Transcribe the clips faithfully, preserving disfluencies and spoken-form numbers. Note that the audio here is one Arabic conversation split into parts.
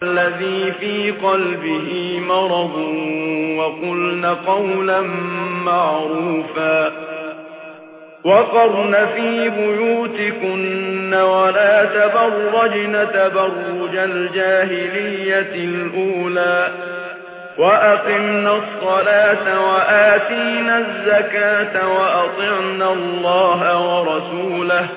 الذي في قلبه مرض وقلن قولا معروفا وقرن في بيوتكن ولا تبرجن تبرج الجاهلية الأولى وأقمنا الصلاة وآتينا الزكاة وأطعنا الله ورسوله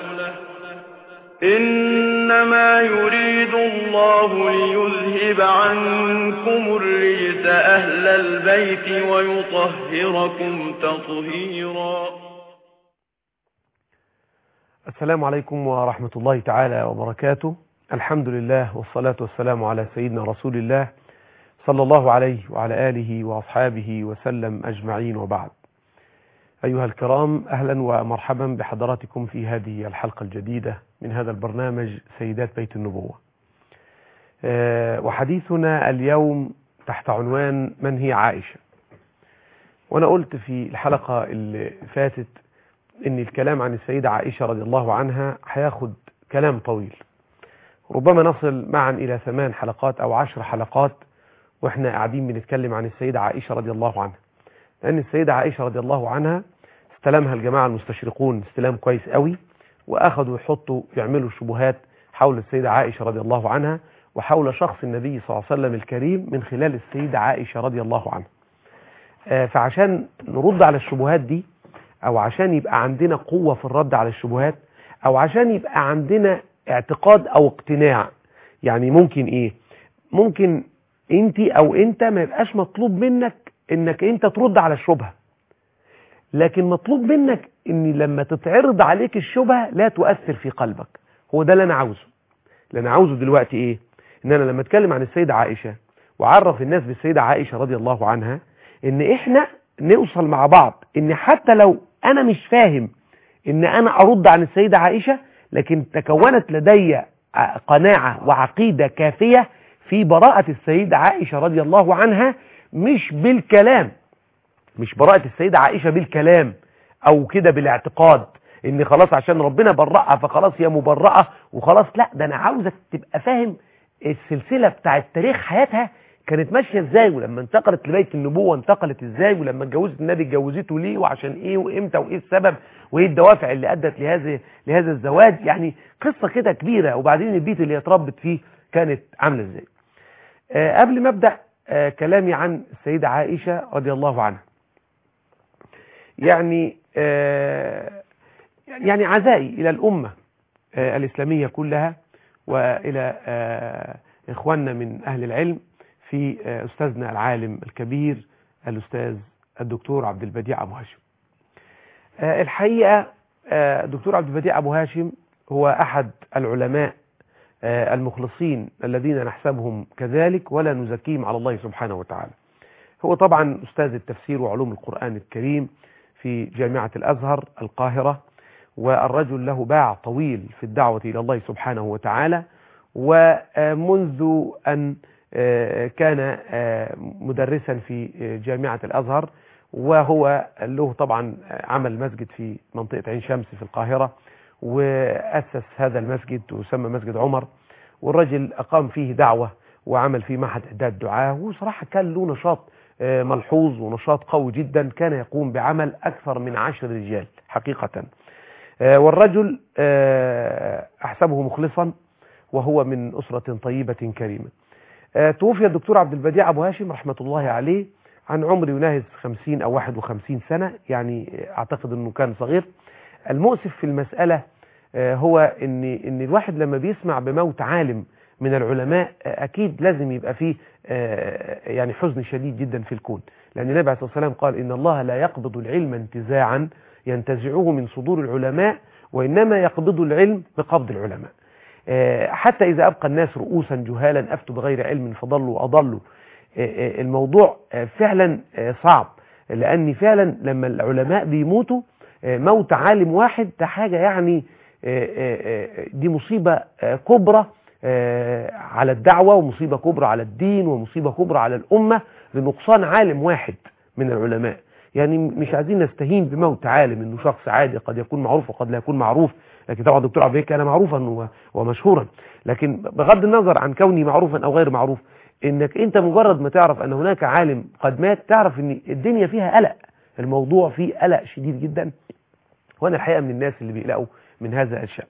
إنما يريد الله ليذهب عنكم الرجس أهل البيت ويطهركم تطهيرا. السلام عليكم ورحمة الله تعالى وبركاته. الحمد لله والصلاة والسلام على سيدنا رسول الله صلى الله عليه وعلى آله وأصحابه وسلم أجمعين، وبعد. أيها الكرام، أهلا ومرحبا بحضراتكم في هذه الحلقة الجديدة من هذا البرنامج سيدات بيت النبوة. أه وحديثنا اليوم تحت عنوان من هي عائشة. وأنا قلت في الحلقة اللي فاتت إن الكلام عن السيدة عائشة رضي الله عنها هياخد كلام طويل، ربما نصل معا إلى ثمان حلقات أو عشر حلقات وإحنا قاعدين بنتكلم عن السيدة عائشة رضي الله عنها، لأن السيدة عائشة رضي الله عنها استلمها الجماعة المستشرقون استلام كويس قوي، وأخذوا يحطوا يعملوا شبهات حول السيدة عائشة رضي الله عنها وحول شخص النبي صلى الله عليه وسلم الكريم من خلال السيدة عائشة رضي الله عنها. آه فعشان نرد على الشبهات دي، أو عشان يبقى عندنا قوة في الرد على الشبهات، أو عشان يبقى عندنا اعتقاد أو اقتناع، يعني ممكن إيه؟ ممكن أنت أو أنت ما يبقاش مطلوب منك إنك أنت ترد على الشبهة، لكن مطلوب منك إن لما تتعرض عليك الشبهة لا تؤثر في قلبك. هو ده اللي أنا عاوزه. اللي أنا عاوزه دلوقتي إيه؟ إن أنا لما أتكلم عن السيدة عائشة وعرف الناس بالسيدة عائشة رضي الله عنها، إن إحنا نوصل مع بعض إن حتى لو أنا مش فاهم إن أنا أرد عن السيدة عائشة، لكن تكونت لدي قناعة وعقيدة كافية في براءة السيدة عائشة رضي الله عنها، مش بالكلام، مش براءة السيدة عائشة بالكلام أو كده بالاعتقاد إن خلاص عشان ربنا برأها فخلاص هي مبرأة وخلاص. لا، ده أنا عاوزك تبقى فاهم السلسلة بتاعت تاريخ حياتها كانت ماشية ازاي، ولما انتقلت لبيت النبوة انتقلت ازاي، ولما اتجوزت النبي اتجوزته ليه وعشان ايه وامتى وايه السبب وايه الدوافع اللي ادت لهذا لهذا الزواج. يعني قصة كده كبيرة. وبعدين البيت اللي اتربت فيه كانت عاملة ازاي. آه قبل ما ابدأ آه كلامي عن السيدة عائشة رضي الله عنها، يعني آه يعني عزائي الى الامة آه الاسلامية كلها والى آه اخواننا من اهل العلم، في أستاذنا العالم الكبير الأستاذ الدكتور عبد البديع أبو هاشم. الحقيقة الدكتور عبد البديع أبو هاشم هو أحد العلماء المخلصين الذين نحسبهم كذلك ولا نزكيهم على الله سبحانه وتعالى. هو طبعا أستاذ التفسير وعلوم القرآن الكريم في جامعة الأزهر القاهرة، والرجل له باع طويل في الدعوة إلى الله سبحانه وتعالى، ومنذ أن كان مدرسا في جامعة الأزهر، وهو له طبعا عمل مسجد في منطقة عين شمس في القاهرة، وأسس هذا المسجد وسمى مسجد عمر، والرجل أقام فيه دعوة وعمل فيه معهد إعداد دعاة، وصراحة كان له نشاط ملحوظ ونشاط قوي جدا، كان يقوم بعمل أكثر من عشر رجال حقيقة. والرجل أحسبه مخلصا وهو من أسرة طيبة كريمة. توفي الدكتور عبد البديع أبو هاشم رحمة الله عليه عن عمر يناهز خمسين أو واحد وخمسين سنة، يعني أعتقد أنه كان صغير. المؤسف في المسألة هو أن, إن الواحد لما بيسمع بموت عالم من العلماء أكيد لازم يبقى فيه يعني حزن شديد جدا في الكون، لأن النبي عليه الصلاة والسلام قال إن الله لا يقبض العلم انتزاعا ينتزعه من صدور العلماء، وإنما يقبض العلم بقبض العلماء. حتى إذا أبقى الناس رؤوسا جهالا أفتوا بغير علم فضلوا وأضلوا. الموضوع فعلا صعب، لأن فعلا لما العلماء بيموتوا موت عالم واحد ده حاجة يعني دي مصيبة كبرى على الدعوة، ومصيبة كبرى على الدين، ومصيبة كبرى على الأمة لنقصان عالم واحد من العلماء. يعني مش عايزين نستهين بموت عالم، انه شخص عادي قد يكون معروف وقد لا يكون معروف، لكن طبعا الدكتور عبد الباقي كان معروفا ومشهورا، لكن بغض النظر عن كوني معروفا او غير معروف، انك انت مجرد ما تعرف ان هناك عالم قد مات تعرف ان الدنيا فيها قلق، الموضوع فيه قلق شديد جدا. وانا الحقيقه من الناس اللي بيقلقوا من هذا الشأن.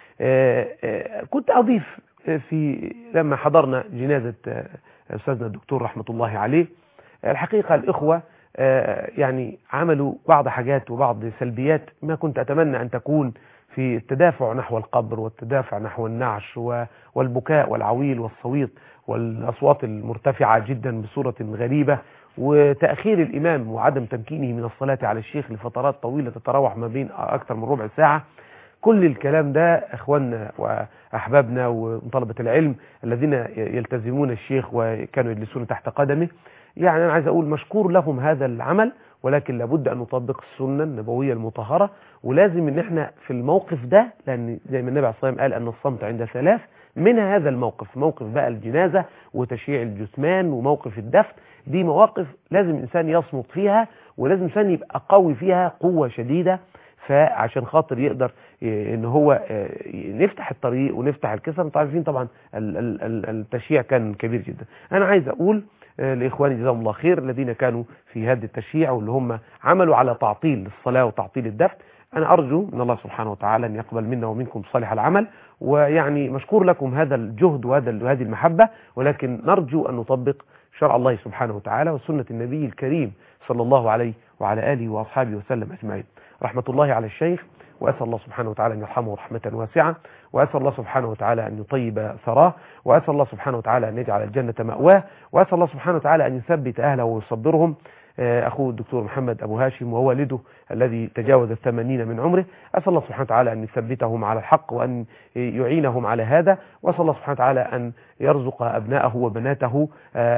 كنت اضيف في لما حضرنا جنازه استاذنا الدكتور رحمه الله عليه، الحقيقه الاخوه يعني عملوا بعض حاجات وبعض سلبيات ما كنت اتمنى ان تكون في التدافع نحو القبر والتدافع نحو النعش والبكاء والعويل والصويت والاصوات المرتفعه جدا بصوره غريبه، وتأخير الإمام وعدم تمكينه من الصلاة على الشيخ لفترات طويلة تتراوح ما بين أكثر من ربع ساعة. كل الكلام ده إخواننا وأحبابنا وطلبة العلم الذين يلتزمون الشيخ وكانوا يجلسون تحت قدمه، يعني أنا عايز أقول مشكور لهم هذا العمل، ولكن لابد أن نطبق السنة النبوية المطهرة، ولازم أن احنا في الموقف ده، لأن زي ما النبي عليه الصلاة والسلام قال أن الصمت عند ثلاث، من هذا الموقف موقف بقى الجنازة وتشييع الجثمان وموقف الدفن، دي مواقف لازم الإنسان يصمت فيها، ولازم الإنسان يبقى قوي فيها قوة شديدة، فعشان خاطر يقدر ان هو نفتح الطريق ونفتح الكسر. انتوا عارفين طبعا التشييع كان كبير جدا. انا عايز اقول لاخواني جزاهم الله خير الذين كانوا في هذا التشييع واللي هم عملوا على تعطيل الصلاة وتعطيل الدفن، انا ارجو من الله سبحانه وتعالى ان يقبل منا ومنكم صالح العمل، ويعني مشكور لكم هذا الجهد وهذه المحبة، ولكن نرجو ان نطبق شرع الله سبحانه وتعالى وسنة النبي الكريم صلى الله عليه وعلى آله وأصحابه وسلم أجمعين. رحمة الله على الشيخ، وأسأل الله سبحانه وتعالى أن يرحمه رحمة واسعة، وأسأل الله سبحانه وتعالى أن يطيب ثراه، وأسأل الله سبحانه وتعالى أن يجعل الجنة مأواه، وأسأل الله سبحانه وتعالى أن يثبت أهله ويصبرهم. أخوه الدكتور محمد أبو هاشم ووالده الذي تجاوز الثمانين من عمره، أسأل الله سبحانه وتعالى أن يثبتهم على الحق وأن يعينهم على هذا، وأسأل الله سبحانه وتعالى أن يرزق أبناءه وبناته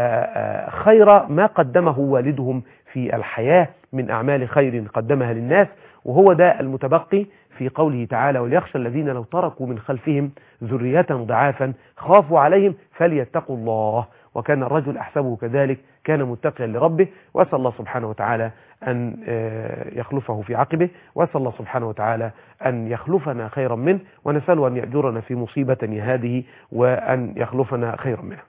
خير ما قدمه والدهم في الحياة من أعمال خير قدمها للناس، وهو ده المتبقي في قوله تعالى: وليخشى الذين لو تركوا من خلفهم ذرية ضعافا خافوا عليهم فليتقوا الله، وكان الرجل أحسبه كذلك كان متقيا لربه. وأسأل الله سبحانه وتعالى أن يخلفه في عقبه، وأسأل الله سبحانه وتعالى أن يخلفنا خيرا منه، ونسأله أن يأجرنا في مصيبة هذه وأن يخلفنا خيرا منه.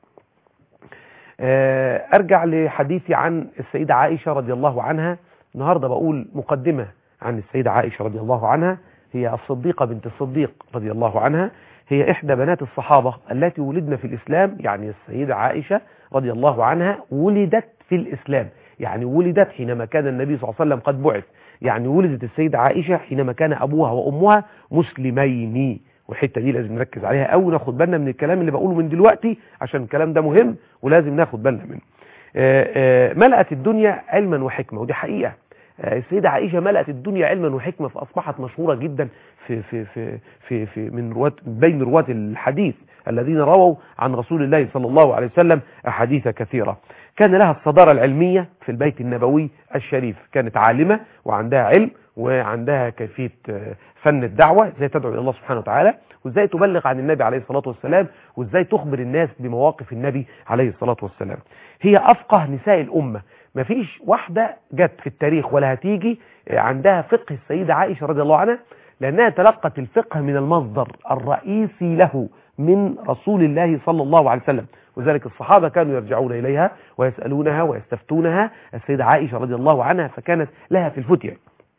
أرجع لحديثي عن السيدة عائشة رضي الله عنها. النهاردة بقول مقدمة عن السيدة عائشة رضي الله عنها. هي الصديقة بنت الصديق رضي الله عنها، هي إحدى بنات الصحابة التي ولدن في الإسلام. يعني السيدة عائشة رضي الله عنها ولدت في الإسلام، يعني ولدت حينما كان النبي صلى الله عليه وسلم قد بعث، يعني ولدت السيدة عائشة حينما كان أبوها وأمها مسلمين، والحتة دي لازم نركز عليها أو ناخد بالنا من الكلام اللي بقوله من دلوقتي، عشان الكلام ده مهم ولازم ناخد بالنا منه. ملأت الدنيا علما وحكمة، ودي حقيقة. السيدة عائشة ملأت الدنيا علما وحكمة، فأصبحت مشهورة جدا في في في في, في من رواة بين رواة الحديث الذين رووا عن رسول الله صلى الله عليه وسلم أحاديث كثيرة. كان لها الصدارة العلمية في البيت النبوي الشريف، كانت عالمة وعندها علم وعندها كيفية فن الدعوة، ازاي تدعو إلى الله سبحانه وتعالى، وازاي تبلغ عن النبي عليه الصلاة والسلام، وازاي تخبر الناس بمواقف النبي عليه الصلاة والسلام. هي أفقه نساء الأمة، ما فيش واحدة جت في التاريخ ولا هتيجي عندها فقه السيدة عائشة رضي الله عنها، لأنها تلقت الفقه من المصدر الرئيسي له من رسول الله صلى الله عليه وسلم، وذلك الصحابة كانوا يرجعون إليها ويسألونها ويستفتونها السيدة عائشة رضي الله عنها، فكانت لها في الفتية.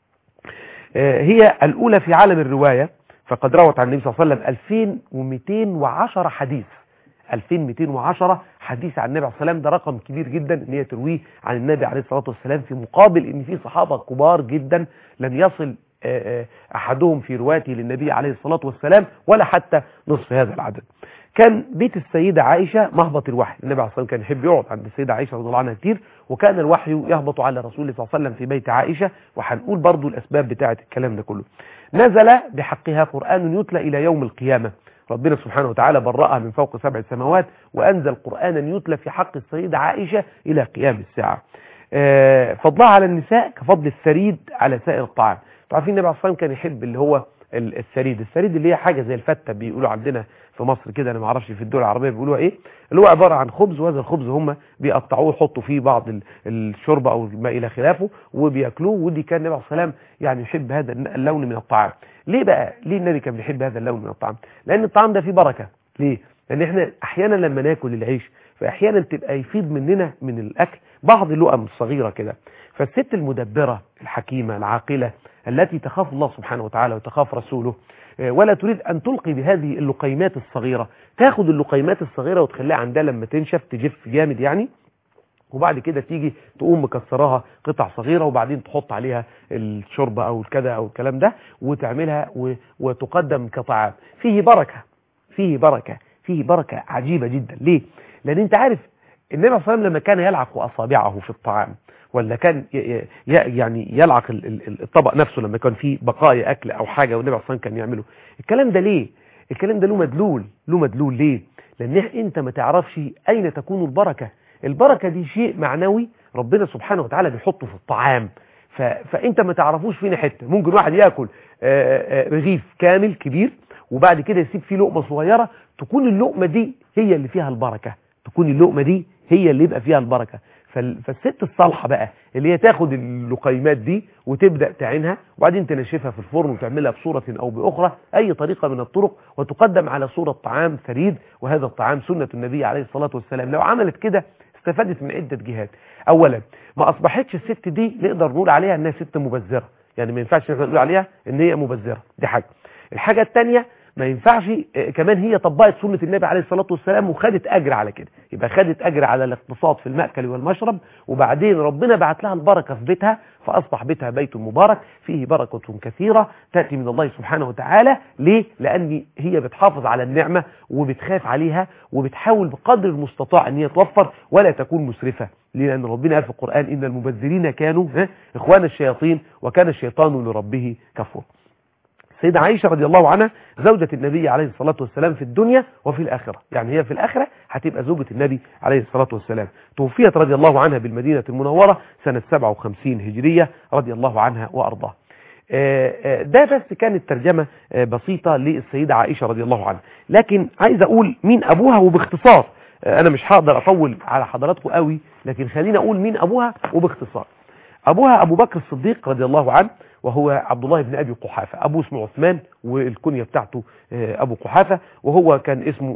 هي الأولى في عالم الرواية، فقد روت عن النبي صلى الله عليه وسلم ألفين ومئتين وعشرة حديث، ألفين ومئتين وعشرة حديث عن النبي عليه الصلاة والسلام. ده رقم كبير جدا ان هي ترويه عن النبي عليه الصلاة والسلام، في مقابل ان في صحابة كبار جدا لم يصل احدهم في روايته للنبي عليه الصلاة والسلام ولا حتى نصف هذا العدد. كان بيت السيدة عائشة مهبط الوحي، النبي عليه الصلاة والسلام كان يحب يقعد عند السيدة عائشة رضي الله عنها كتير، وكان الوحي يهبط على رسول الله صلى الله عليه وسلم في بيت عائشة، وهنقول برضو الأسباب بتاعة الكلام ده كله. نزل بحقها قرآن يتلى إلى يوم القيامة، ربنا سبحانه وتعالى برأها من فوق سبع سماوات، وأنزل قرآنا يتلى في حق السيدة عائشة إلى قيام الساعة. فضلها على النساء كفضل الثريد على سائر الطعام. عارفين النبي عليه الصلاة والسلام كان يحب اللي هو الثريد، الثريد اللي هي حاجة زي الفتة بيقولوا عندنا في في مصر كده، انا ما اعرفش في الدول العربيه بيقولوها ايه، اللي هو عباره عن خبز، وهذا الخبز هم بيقطعوه ويحطوا فيه بعض الشوربه او ما الى خلافه وبياكلوه. ودي كان النبي عليه الصلاه والسلام يعني يحب هذا اللون من الطعام. ليه بقى؟ ليه النبي كان بيحب هذا اللون من الطعام؟ لان الطعام ده فيه بركه. ليه؟ لان احنا احيانا لما ناكل العيش فاحيانا تبقى يفيض مننا من الاكل بعض اللقم الصغيره كده. فالست المدبره الحكيمه العاقله التي تخاف الله سبحانه وتعالى وتخاف رسوله ولا تريد أن تلقي بهذه اللقيمات الصغيرة، تاخد اللقيمات الصغيرة وتخليها عندها لما تنشف تجف جامد يعني، وبعد كده تيجي تقوم مكسراها قطع صغيرة وبعدين تحط عليها الشوربة أو الكذا أو الكلام ده وتعملها وتقدم كطعام. فيه بركة، فيه بركة، فيه بركة عجيبة جدا. ليه؟ لأن أنت عارف النبي صلى الله عليه وسلم لما كان يلعق أصابعه في الطعام ولا كان يعني يلعق الطبق نفسه لما كان فيه بقايا أكل أو حاجة والنبي صلى الله عليه وسلم كان يعمله الكلام ده. ليه؟ الكلام ده له مدلول، له مدلول. ليه؟ لأن أنت ما تعرفش أين تكون البركة. البركة دي شيء معنوي ربنا سبحانه وتعالى بيحطه في الطعام، ف... فأنت ما تعرفوش فين حتة. ممكن واحد يأكل رغيف كامل كبير وبعد كده يسيب فيه لقمة صغيرة، تكون اللقمة دي هي اللي فيها البركة، تكون اللقمة دي هي اللي يبقى فيها البركة. فالست الصالحة بقى اللي هي تاخد اللقيمات دي وتبدأ تعينها وبعدين تنشفها في الفرن وتعملها بصورة أو بأخرى، أي طريقة من الطرق، وتقدم على صورة طعام ثريد. وهذا الطعام سنة النبي عليه الصلاة والسلام. لو عملت كده استفادت من عدة جهات. أولا ما أصبحتش الست دي نقدر نقول عليها أنها ست مبذرة، يعني ما ينفعش نقول عليها أن هي مبذرة، دي حاجة. الحاجة الثانية ما ينفعش كمان هي طبقت سنة النبي عليه الصلاة والسلام وخدت أجر على كده، يبقى خدت أجر على الاقتصاد في المأكل والمشرب، وبعدين ربنا بعت لها البركة في بيتها فأصبح بيتها بيت مبارك فيه بركة كثيرة تأتي من الله سبحانه وتعالى. ليه؟ لأن هي بتحافظ على النعمة وبتخاف عليها وبتحاول بقدر المستطاع أن هي توفر ولا تكون مسرفة. لأن ربنا قال في القرآن إن المبذرين كانوا إخوان الشياطين وكان الشيطان لربه كفور. سيدة عائشة رضي الله عنها زوجة النبي عليه الصلاة والسلام في الدنيا وفي الآخرة، يعني هي في الآخرة هتبقى زوجة النبي عليه الصلاة والسلام. توفيت رضي الله عنها بالمدينة المنورة سنة سبعة وخمسين هجرية رضي الله عنها وأرضاها. ده بس كانت ترجمة بسيطة للسيدة عائشة رضي الله عنها، لكن عايز أقول مين أبوها وباختصار. أنا مش هقدر أطول على حضراتكم قوي، لكن خلينا أقول مين أبوها وباختصار. أبوها أبو بكر الصديق رضي الله عنه، وهو عبد الله بن أبي قحافة. أبوه اسمه عثمان والكنية بتاعته أبو قحافة، وهو كان اسمه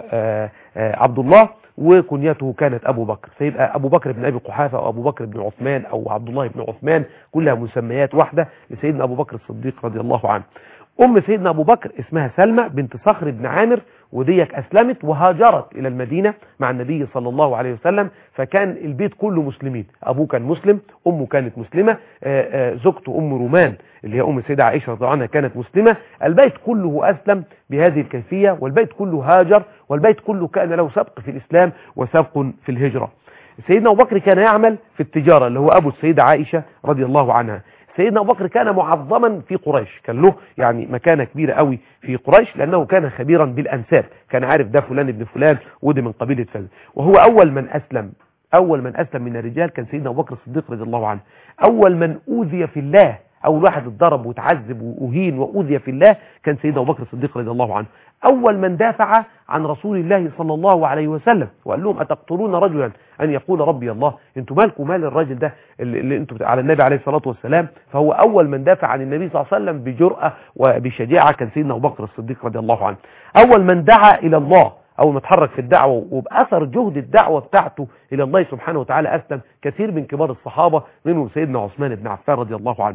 عبد الله وكنيته كانت أبو بكر. فيبقى أبو بكر بن أبي قحافة أو أبو بكر بن عثمان أو عبد الله بن عثمان كلها مسميات واحدة لسيدنا أبو بكر الصديق رضي الله عنه. أم سيدنا أبو بكر اسمها سلمى بنت صخر بن عامر، وديك أسلمت وهاجرت إلى المدينة مع النبي صلى الله عليه وسلم، فكان البيت كله مسلمين. أبوه كان مسلم، أمه كانت مسلمة، زوجته أم رومان اللي هي أم السيدة عائشة رضي الله عنها كانت مسلمة. البيت كله أسلم بهذه الكيفية، والبيت كله هاجر، والبيت كله كان له سبق في الإسلام وسبق في الهجرة. سيدنا أبو بكر كان يعمل في التجارة اللي هو أبو السيدة عائشة رضي الله عنها. سيدنا أبو بكر كان معظما في قريش، كان له يعني مكانة كبيرة قوي في قريش لأنه كان خبيرا بالأنساب، كان عارف ده فلان ابن فلان ودي من قبيلة فلان. وهو أول من أسلم، أول من أسلم من الرجال كان سيدنا أبو بكر الصديق رضي الله عنه. أول من أوذي في الله، أول واحد اتضرب وتعذب وأهين وأوذي في الله كان سيدنا أبو بكر الصديق رضي الله عنه. أول من دافع عن رسول الله صلى الله عليه وسلم وقال لهم أتقتلون رجلا أن يقول ربي الله، انتوا مالكم مال الراجل ده اللي انتوا على النبي عليه الصلاة والسلام. فهو أول من دافع عن النبي صلى الله عليه وسلم بجرأة وبشجاعة كان سيدنا أبو بكر الصديق رضي الله عنه. أول من دعا إلى الله، أول ما اتحرك في الدعوة وبأثر جهد الدعوة بتاعته إلى الله سبحانه وتعالى أسلم كثير من كبار الصحابة، منهم سيدنا عثمان بن عفان رضي الله عنه.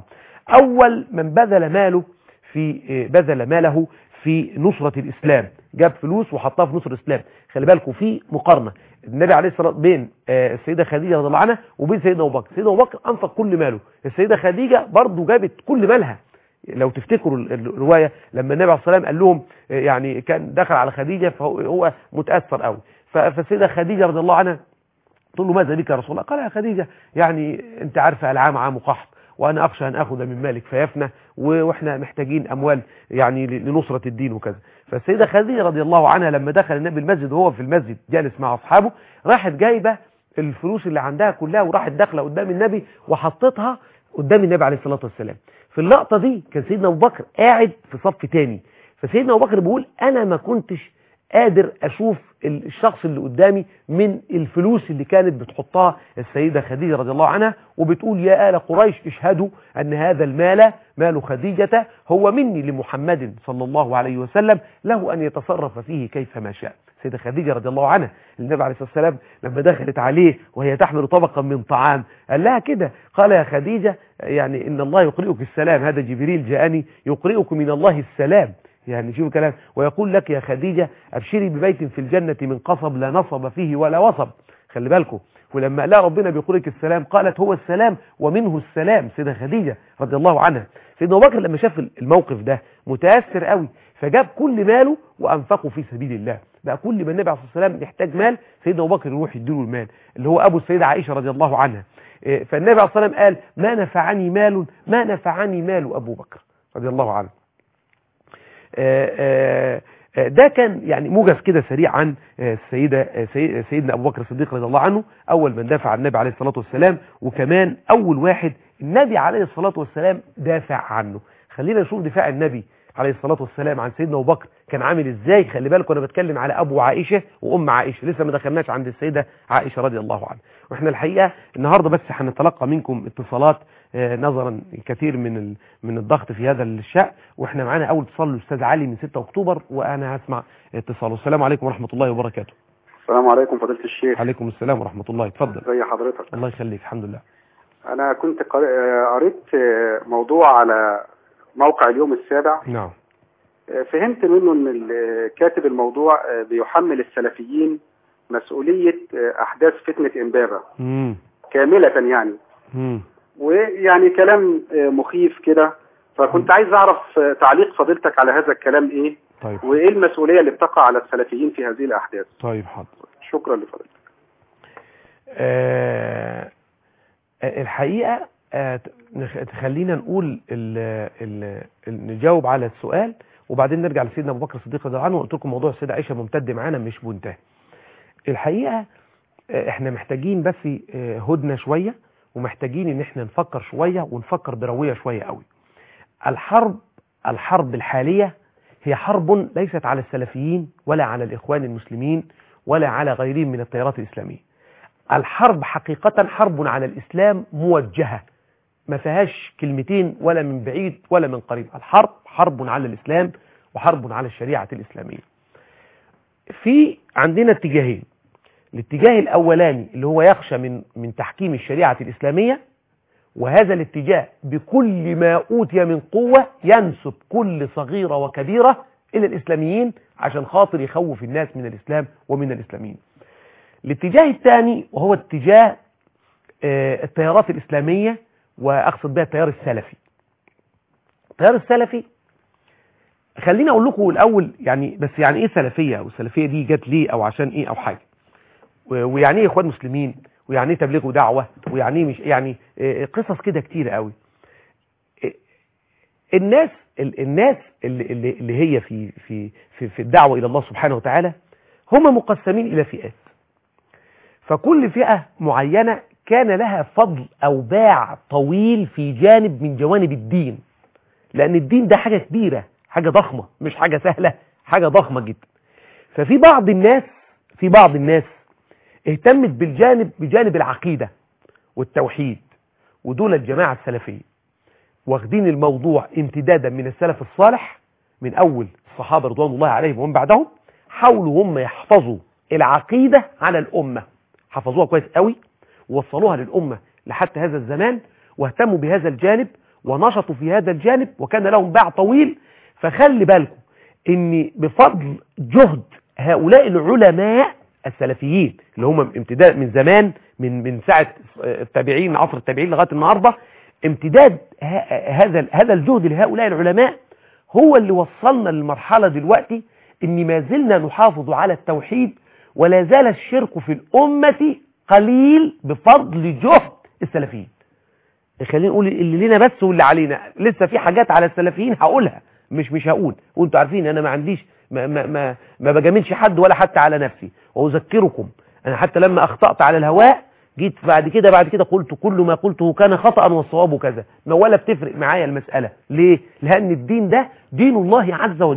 أول من بذل ماله في بذل ماله في نصرة الإسلام، جاب فلوس وحطها في نصر الإسلام. خلي بالكم في مقارنة النبي عليه الصلاة بين السيدة خديجة رضي الله عنها وبين سيدنا أبو بكر. سيدنا أبو بكر أنفق كل ماله، السيدة خديجة برضو جابت كل مالها. لو تفتكروا الرواية لما النبي عليه الصلاة والسلام قال لهم يعني كان دخل على خديجة فهو متأثر قوي، فالسيدة خديجة رضي الله عنها تقول له ماذا بك يا رسول الله؟ قال يا خديجة يعني انت عارفة العام عام قحط وأنا أخشى أن أخذ من مالك فيفنى وإحنا محتاجين أموال يعني لنصرة الدين وكذا. فالسيدة خديجة رضي الله عنها لما دخل النبي المسجد وهو في المسجد جالس مع أصحابه، راحت جايبة الفلوس اللي عندها كلها وراحت داخلة قدام النبي وحطتها قدام النبي عليه الصلاة والسلام. في اللقطة دي كان سيدنا أبو بكر قاعد في صف تاني، فسيدنا أبو بكر بيقول أنا ما كنتش قادر اشوف الشخص اللي قدامي من الفلوس اللي كانت بتحطها السيدة خديجة رضي الله عنها، وبتقول يا آل قريش اشهدوا ان هذا المال مال خديجة هو مني لمحمد صلى الله عليه وسلم، له ان يتصرف فيه كيفما شاء. السيدة خديجة رضي الله عنها النبي عليه الصلاة والسلام لما دخلت عليه وهي تحمل طبقا من طعام قال لها كده، قال يا خديجة يعني ان الله يقرئك السلام، هذا جبريل جاءني يقرئك من الله السلام. يعني شوف كلام، ويقول لك يا خديجة أبشري ببيت في الجنة من قصب لا نصب فيه ولا وصب. خلي بالكم، ولما لا ربنا بيقولك السلام قالت هو السلام ومنه السلام. سيدة خديجة رضي الله عنها. سيدنا أبو بكر لما شاف الموقف ده متأثر قوي، فجاب كل ماله وأنفقه في سبيل الله. بقى كل ما النبي عليه الصلاة والسلام يحتاج مال سيدنا أبو بكر يروح يديله المال، اللي هو أبو السيدة عائشة رضي الله عنها. فالنبي عليه الصلاة والسلام قال ما نفعني مال ما نفعني مال أبو بكر رضي الله عنه. ده كان يعني موجز كده سريع عن السيدة سيدنا أبو بكر الصديق رضي الله عنه، أول من دافع عن النبي عليه الصلاة والسلام، وكمان أول واحد النبي عليه الصلاة والسلام دافع عنه. خلينا نشوف دفاع النبي عليه الصلاة والسلام عن سيدنا أبو بكر كان عامل إزاي. خلي بالكم أنا بتكلم على أبو عائشة وأم عائشة، لسه ما دخلناش عند السيدة عائشة رضي الله عنها. وإحنا الحقيقة النهاردة بس هنتلقى منكم اتصالات نظرا كثير من من الضغط في هذا الشأن، واحنا معانا اول اتصال الاستاذ علي من ستة اكتوبر، وانا هسمع اتصاله. السلام عليكم ورحمه الله وبركاته. السلام عليكم فضيله الشيخ. عليكم السلام ورحمه الله، اتفضل. ازي حضرتك؟ الله يخليك، الحمد لله. انا كنت قريت موضوع على موقع اليوم السابع. نعم. فهمت منه ان كاتب الموضوع بيحمل السلفيين مسؤوليه احداث فتنه امبابه امم كامله يعني. امم ويعني كلام مخيف كده، فكنت عايز اعرف تعليق فضيلتك على هذا الكلام ايه. طيب. وايه المسؤوليه اللي بتقع على السلفيين في هذه الاحداث؟ طيب حاضر. شكرا لفضيلتك. آه الحقيقه آه خلينا نقول ال ال ال نجاوب على السؤال وبعدين نرجع لسيدنا ابو بكر الصديق رضي الله عنه. وقلت لكم موضوع السيده عائشه ممتد معانا مش منتهي. الحقيقه آه احنا محتاجين بس آه هدنه شويه، ومحتاجين ان احنا نفكر شوية ونفكر بروية شوية قوي. الحرب الحرب الحالية هي حرب ليست على السلفيين ولا على الإخوان المسلمين ولا على غيرهم من التيارات الإسلامية. الحرب حقيقة حرب على الإسلام موجهة، ما فيهاش كلمتين ولا من بعيد ولا من قريب. الحرب حرب على الإسلام وحرب على الشريعة الإسلامية. في عندنا اتجاهين. الاتجاه الأولاني اللي هو يخشى من من تحكيم الشريعة الإسلامية، وهذا الاتجاه بكل ما أوتي من قوة ينسب كل صغيرة وكبيرة إلى الإسلاميين عشان خاطر يخوف الناس من الإسلام ومن الإسلاميين. الاتجاه الثاني وهو اتجاه اه التيارات الإسلامية، وأقصد بها التيار السلفي. التيار السلفي خليني أقول لكم الأول يعني بس يعني إيه سلفية، والسلفية دي جت ليه أو عشان إيه أو حاجة، ويعني ايه اخوان مسلمين، ويعني ايه تبليغ ودعوه، ويعني ايه مش يعني قصص كده كتير قوي. الناس الناس اللي اللي هي في في في في الدعوه الى الله سبحانه وتعالى هم مقسمين الى فئات. فكل فئه معينه كان لها فضل او باع طويل في جانب من جوانب الدين، لان الدين ده حاجه كبيره، حاجه ضخمه، مش حاجه سهله، حاجه ضخمه جدا. ففي بعض الناس في بعض الناس اهتمت بالجانب بجانب العقيدة والتوحيد، ودول الجماعة السلفية واخدين الموضوع امتدادا من السلف الصالح من أول الصحابة رضوان الله عليهم ومن بعدهم، حاولوا هم يحفظوا العقيدة على الأمة، حفظوها كويس قوي ووصلوها للأمة لحتى هذا الزمان، واهتموا بهذا الجانب ونشطوا في هذا الجانب وكان لهم باع طويل. فخلي بالكم ان بفضل جهد هؤلاء العلماء السلفيين اللي هم امتداد من زمان من من ساعه التابعين من عصر التابعين لغايه النهارده، امتداد هذا هذا الجهد لهؤلاء العلماء هو اللي وصلنا للمرحله دلوقتي ان ما زلنا نحافظ على التوحيد، ولا زال الشرك في الامه قليل بفضل جهد السلفيين. خلينا نقول اللي لنا بس واللي علينا، لسه في حاجات على السلفيين هقولها، مش مش هقول، وانتوا عارفين انا ما عنديش ما ما ما, ما بجاملش حد ولا حتى على نفسي. واذكركم انا حتى لما اخطأت على الهواء جيت بعد كده بعد كده قلت كل ما قلته كان خطأ والصواب كذا، ما ولا بتفرق معايا المسألة. ليه؟ لأن الدين ده دين الله عز وجل،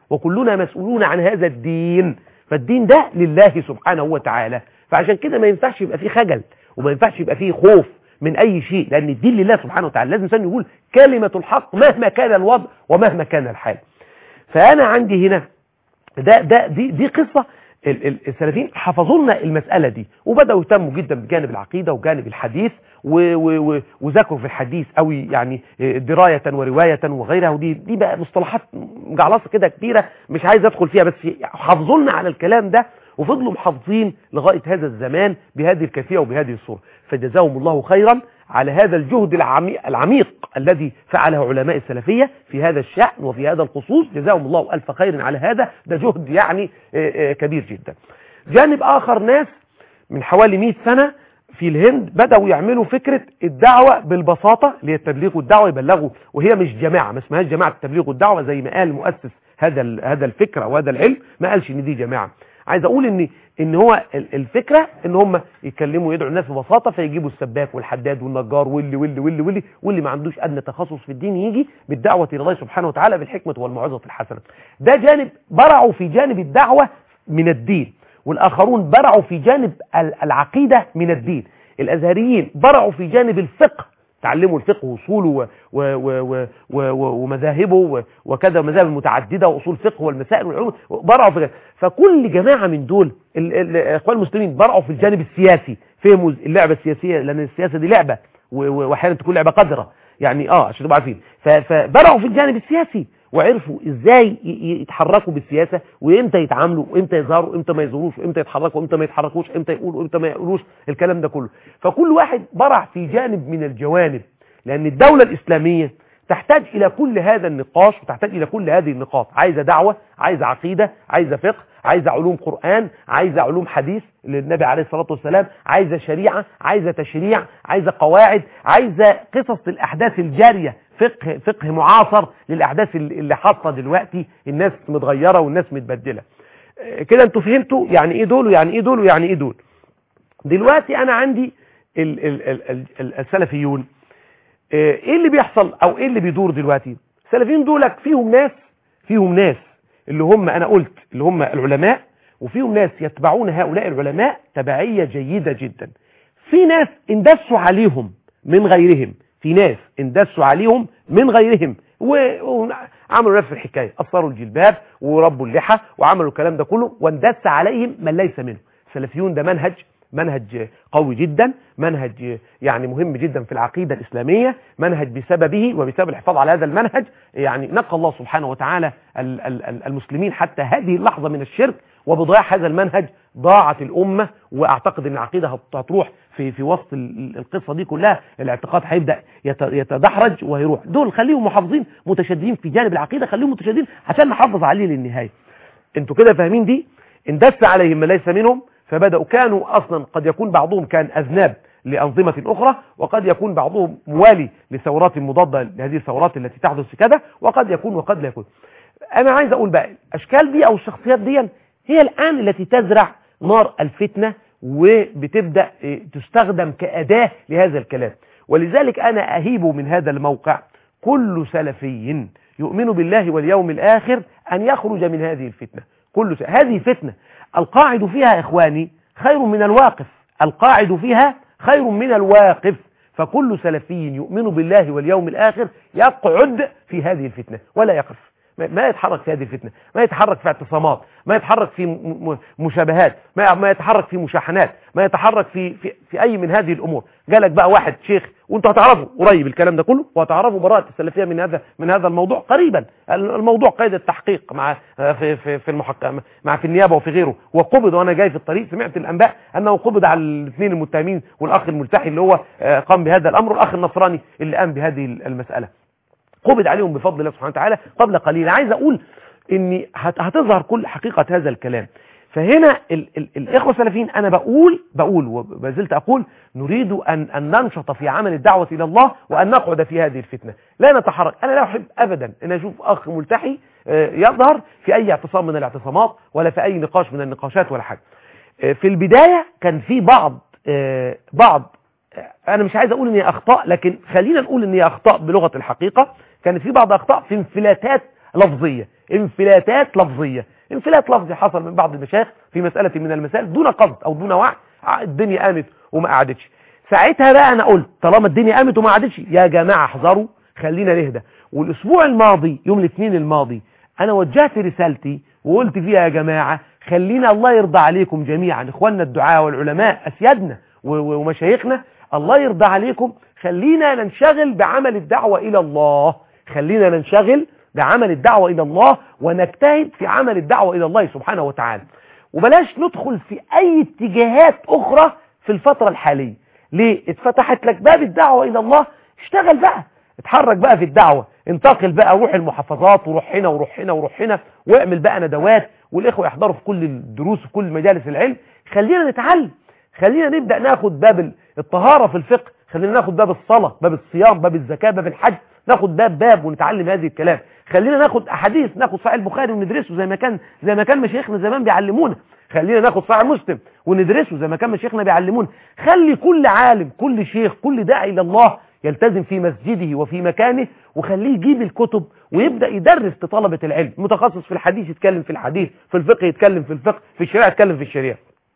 وكلنا مسؤولون عن هذا الدين، فالدين ده لله سبحانه وتعالى. فعشان كده ما ينفعش يبقى فيه خجل وما ينفعش يبقى فيه خوف من أي شيء، لأن الدين لله سبحانه وتعالى. لازم الإنسان يقول كلمة الحق مهما كان الوضع ومهما كان الحال. فأنا عندي هنا ده ده دي دي قصة السلفيين حفظوا لنا المسألة دي، وبدأوا يهتموا جدا بجانب العقيدة وجانب الحديث، وذكروا في الحديث قوي يعني دراية ورواية وغيرها، ودي دي بقى مصطلحات مجعلصة كده كبيرة مش عايز أدخل فيها، بس حفظوا لنا على الكلام ده وفضلوا محافظين لغاية هذا الزمان بهذه الكيفية وبهذه الصورة. فجزاهم الله خيرا على هذا الجهد العميق, العميق الذي فعله علماء السلفية في هذا الشأن وفي هذا الخصوص. جزاهم الله ألف خير على هذا، ده جهد يعني كبير جدا. جانب آخر، ناس من حوالي مئة سنة في الهند بدأوا يعملوا فكرة الدعوة بالبساطة، اللي هي التبليغ والدعوة، يبلغوا وهي مش جماعة، ما اسمهاش جماعة التبليغ والدعوة زي ما قال مؤسس هذا هذا الفكرة وهذا العلم، ما قالش ان دي جماعة. عايز اقول ان ان هو الفكرة ان هم يتكلموا يدعوا الناس ببساطة، فيجيبوا السباك والحداد والنجار واللي واللي واللي واللي واللي ما عندوش ادنى تخصص في الدين يجي بالدعوة الى الله سبحانه وتعالى بالحكمة والموعظة الحسنة. ده جانب برعوا في جانب الدعوة من الدين، والآخرون برعوا في جانب العقيدة من الدين. الأزهريين برعوا في جانب الفقه، تعلموا الفقه وصوله ومذاهبه وكذا، مذاهب متعددة وأصول فقه والمسائل والعلوم، برعوا في. فكل جماعة من دول الإخوان المسلمين برعوا في الجانب السياسي، فهموا اللعبة السياسية، لأن السياسة دي لعبة وأحيانا تكون لعبة قذرة يعني اه عشان تبقوا عارفين. فبرعوا في الجانب السياسي وعرفوا ازاي يتحركوا بالسياسة، وامتى يتعاملوا وامتى يظهروا وامتى ما يظهروش وامتى يتحركوا وامتى ما يتحركوش، امتى يقولوا وامتى ما يقولوش، الكلام ده كله. فكل واحد برع في جانب من الجوانب، لان الدولة الاسلامية تحتاج الى كل هذا النقاش وتحتاج الى كل هذه النقاط. عايزة دعوة، عايزة عقيدة، عايزة فقه، عايزة علوم قرآن، عايزة علوم حديث للنبي عليه الصلاة والسلام، عايزة شريعة، عايزة تشريع، عايزة قواعد، عايزة قصص الأحداث الجارية، فقه فقه معاصر للأحداث اللي حاصله دلوقتي، الناس متغيرة والناس متبدلة. كده انتوا فهمتوا يعني ايه دول ويعني ايه دول ويعني ايه دول. دلوقتي انا عندي ال ال ال ال السلفيون، ايه اللي بيحصل او ايه اللي بيدور دلوقتي؟ السلفيين دولك فيهم ناس فيهم ناس اللي هم انا قلت اللي هم العلماء، وفيهم ناس يتبعون هؤلاء العلماء تبعية جيدة جدا. في ناس اندسوا عليهم من غيرهم، في ناس اندسوا عليهم من غيرهم وعملوا نفس الحكاية، أصروا الجلباب وربوا اللحى وعملوا الكلام ده كله، واندس عليهم من ليس منه. السلفيون ده منهج منهج قوي جدا، منهج يعني مهم جدا في العقيدة الإسلامية، منهج بسببه وبسبب الحفاظ على هذا المنهج يعني نقى الله سبحانه وتعالى المسلمين حتى هذه اللحظة من الشرك، وبضياع هذا المنهج ضاعت الأمة. وأعتقد أن العقيدة هتروح في في وسط القصة دي كلها، الاعتقاد هيبدأ يتدحرج وهيروح. دول خليهم محافظين متشددين في جانب العقيدة، خليهم متشددين عشان نحافظ عليه للنهاية. انتوا كده فاهمين دي؟ اندس عليهم ما ليس منهم، فبدأوا كانوا أصلا قد يكون بعضهم كان أذناب لأنظمة أخرى، وقد يكون بعضهم موالي لثورات مضادة لهذه الثورات التي تحدث في كذا، وقد يكون وقد لا يكون. أنا عايز أقول بقى الأشكال دي أو الشخصيات دي هي الآن التي تزرع نار الفتنة وبتبدأ تستخدم كأداة لهذا الكلام. ولذلك أنا أهيب من هذا الموقع كل سلفي يؤمن بالله واليوم الآخر أن يخرج من هذه الفتنة. كل س... هذه فتنة القاعد فيها إخواني خير من الواقف، القاعد فيها خير من الواقف. فكل سلفي يؤمن بالله واليوم الآخر يقعد في هذه الفتنة ولا يقف، ما يتحرك في هذه الفتنة، ما يتحرك في اعتصامات، ما يتحرك في مشابهات، ما يتحرك في مشاحنات، ما يتحرك في في, في أي من هذه الأمور. جالك بقى واحد شيخ وانتوا هتعرفوا قريب الكلام ده كله، وهتعرفوا براءة السلفية من هذا من هذا الموضوع قريبا. الموضوع قيد التحقيق مع في في في المحقق مع في النيابة وفي غيره، وقبض. وانا جاي في الطريق سمعت الانباء انه قبض على الاثنين المتهمين، والاخ الملتحي اللي هو قام بهذا الامر، والاخ النصراني اللي قام بهذه المسألة، قبض عليهم بفضل الله سبحانه وتعالى قبل قليل. عايز اقول ان هتظهر كل حقيقة هذا الكلام. فهنا ال ال الاخوة السلفيين انا بقول بقول وما زلت اقول نريد ان ان ننشط في عمل الدعوة الى الله وان نقعد في هذه الفتنة، لا نتحرك. انا لا احب ابدا ان اشوف اخ ملتحي يظهر في اي اعتصام من الاعتصامات ولا في اي نقاش من النقاشات ولا حاجة. في البداية كان في بعض بعض انا مش عايز اقول ان هي اخطاء، لكن خلينا نقول ان هي اخطاء بلغة الحقيقة. كانت في بعض اخطاء في انفلاتات لفظية، انفلاتات لفظية. انفلات لفظي حصل من بعض المشايخ في مسألة من المسائل دون قصد او دون وعي، الدنيا قامت وما قعدتش. ساعتها بقى انا قلت طالما الدنيا قامت وما قعدتش يا جماعة احذروا، خلينا نهدى. والاسبوع الماضي يوم الاثنين الماضي انا وجهت رسالتي وقلت فيها يا جماعة خلينا الله يرضى عليكم جميعا، اخواننا الدعاء والعلماء اسيادنا ومشايخنا، الله يرضى عليكم خلينا ننشغل بعمل الدعوة الى الله، خلينا ننشغل بعمل الدعوة الى الله ونجتهد في عمل الدعوة الى الله سبحانه وتعالى، وبلاش ندخل في اي اتجاهات اخرى في الفترة الحالية. ليه؟ اتفتحت لك باب الدعوة الى الله، اشتغل بقى، اتحرك بقى في الدعوة، انتقل بقى، روح المحافظات وروح هنا وروح هنا وروح هنا، واعمل بقى ندوات والاخوة يحضروا في كل الدروس وكل مجالس العلم. خلينا نتعلم، خلينا نبدأ ناخد باب الطهارة في الفقه، خلينا ناخد باب الصلاة، باب الصيام، باب الزكاة، باب الحج، ناخد باب باب ونتعلم هذه الكلام. خلينا ناخد احاديث، ناخد صحيح البخاري وندرسه زي ما كان زي ما كان مشايخنا زمان بيعلمونا. خلينا ناخد صحيح مسلم وندرسه زي ما كان مشايخنا بيعلمونا. خلي كل عالم، كل شيخ، كل داعي الى الله يلتزم في مسجده وفي مكانه، وخليه يجيب الكتب ويبدأ يدرس لطلبة العلم. متخصص في الحديث يتكلم في الحديث، في الفقه يتكلم في الفقه، في الشريعة يتكلم في الشريعة.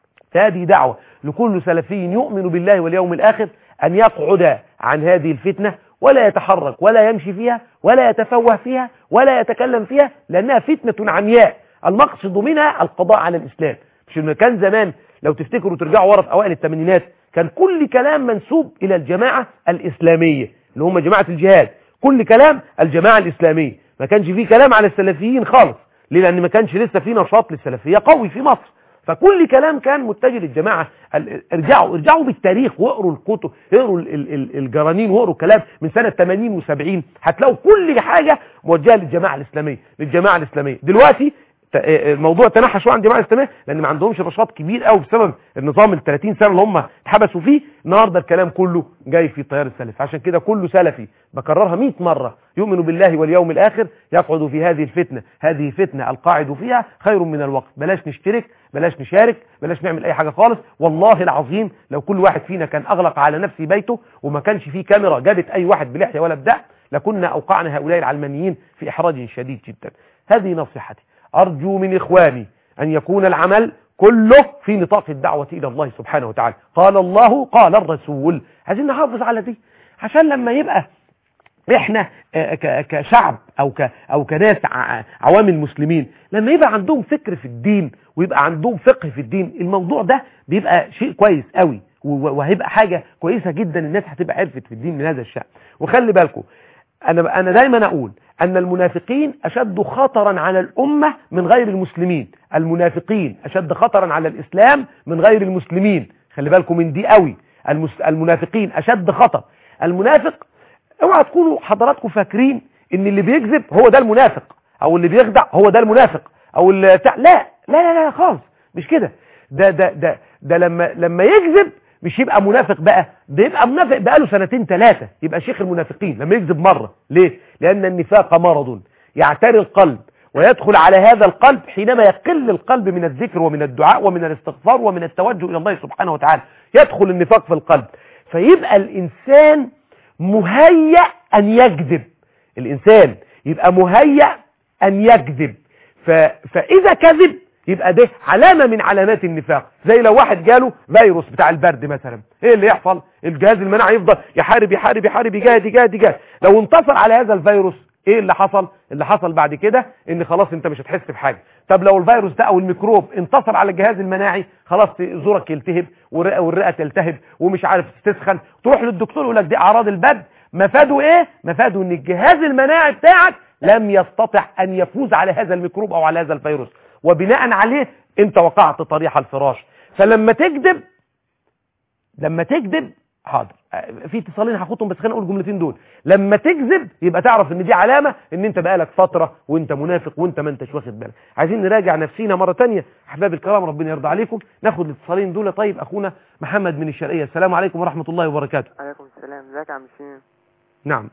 هذه دعوة لكل سلفي يؤمن بالله واليوم الآخر أن يقعد عن هذه الفتنة ولا يتحرك ولا يمشي فيها ولا يتفوه فيها ولا يتكلم فيها، لأنها فتنة عمياء المقصد منها القضاء على الإسلام. مش إنه كان زمان لو تفتكروا ترجعوا ورا في أوائل الثمانينات كان كل كلام منسوب إلى الجماعة الإسلامية اللي هم جماعة الجهاد، كل كلام الجماعة الإسلامية، ما كانش فيه كلام على السلفيين خالص. ليه؟ لأن ما كانش لسه فيه نشاط للسلفية قوي في مصر، فكل كلام كان متجه للجماعة. ارجعوا ارجعوا بالتاريخ واقروا الكتب، اقروا الجرانين واقروا الكلام من سنة ثمانين وسبعين، هتلاقوا كل حاجة موجهة للجماعة الإسلامية للجماعة الإسلامية. دلوقتي الموضوع تنحى شويه عن الجماعه الاسلاميه لان ما عندهمش نشاط كبير قوي بسبب النظام ال ثلاثين سنه اللي هم اتحبسوا فيه. النهارده الكلام كله جاي في التيار السلفي، عشان كده كله سلفي بكررها مئة مره يؤمن بالله واليوم الاخر يقعد في هذه الفتنه، هذه فتنه القاعد فيها خير من الوقت. بلاش نشترك، بلاش نشارك، بلاش نعمل اي حاجه خالص. والله العظيم لو كل واحد فينا كان اغلق على نفسه بيته وما كانش فيه كاميرا جابت اي واحد بلحيه ولا بدع لكنا اوقعنا هؤلاء العلمانيين في احراج شديد جدا. هذه نصيحتي، أرجو من إخواني أن يكون العمل كله في نطاق الدعوة إلى الله سبحانه وتعالى. قال الله قال الرسول، عايزين نحافظ على دي عشان لما يبقى إحنا كشعب أو أو كناس عوام المسلمين لما يبقى عندهم فكر في الدين ويبقى عندهم فقه في الدين، الموضوع ده بيبقى شيء كويس قوي وهيبقى حاجة كويسة جدا، الناس هتبقى عرفت في الدين من هذا الشأن. وخلي بالكم أنا أنا دايما أقول أن المنافقين أشد خطرا على الأمة من غير المسلمين، المنافقين أشد خطرا على الإسلام من غير المسلمين. خلي بالكم من دي قوي، المنافقين أشد خطر. المنافق اوعى تكونوا حضراتكم فاكرين ان اللي بيكذب هو ده المنافق او اللي بيخدع هو ده المنافق او اللي بتاع. لا لا لا لا خالص، مش كده. ده ده ده ده لما لما يكذب مش يبقى منافق بقى، ده يبقى منافق بقاله سنتين ثلاثة، يبقى شيخ المنافقين لما يكذب مرة. ليه؟ لأن النفاق مرض يعتري القلب ويدخل على هذا القلب حينما يقل القلب من الذكر ومن الدعاء ومن الاستغفار ومن التوجه إلى الله سبحانه وتعالى، يدخل النفاق في القلب، فيبقى الإنسان مهيأ أن يكذب. الإنسان يبقى مهيأ أن يكذب، ف... فإذا كذب يبقى ده علامة من علامات النفاق. زي لو واحد جاله فيروس بتاع البرد مثلا، ايه اللي يحصل؟ الجهاز المناعي يفضل يحارب يحارب يحارب يجاهد يجاهد يجاهد. لو انتصر على هذا الفيروس ايه اللي حصل؟ اللي حصل بعد كده ان خلاص انت مش هتحس بحاجة. طب لو الفيروس ده او الميكروب انتصر على الجهاز المناعي خلاص زورك يلتهب والرئة والرئة تلتهب ومش عارف تسخن، تروح للدكتور يقول لك دي اعراض البرد. مفاده ايه؟ مفاده ان الجهاز المناعي بتاعك لم يستطع ان يفوز على هذا الميكروب او على هذا الفيروس، وبناء عليه انت وقعت طريح الفراش. فلما تكذب لما تكذب حاضر في اتصالين هاخدهم بس خلينا نقول الجملتين دول. لما تكذب يبقى تعرف ان دي علامة ان انت بقالك فترة وانت منافق وانت ما انتش واخد بالك. عايزين نراجع نفسينا مرة تانية احباب الكرام، ربنا يرضى عليكم. ناخد الاتصالين دول. طيب اخونا محمد من الشرقية، السلام عليكم ورحمة الله وبركاته. عليكم السلام، ازيك يا عم شين؟ نعم.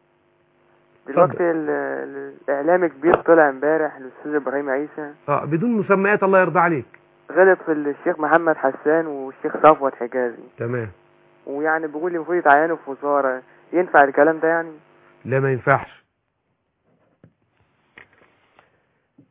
دلوقتي الاعلام كبير طلع امبارح الاستاذ ابراهيم عيسى اه بدون مسميات الله يرضى عليك، غلط في الشيخ محمد حسان والشيخ صفوت حجازي. تمام. ويعني بيقول لي المفروض يتعينوا في وزاره، ينفع الكلام ده يعني؟ لا ما ينفعش.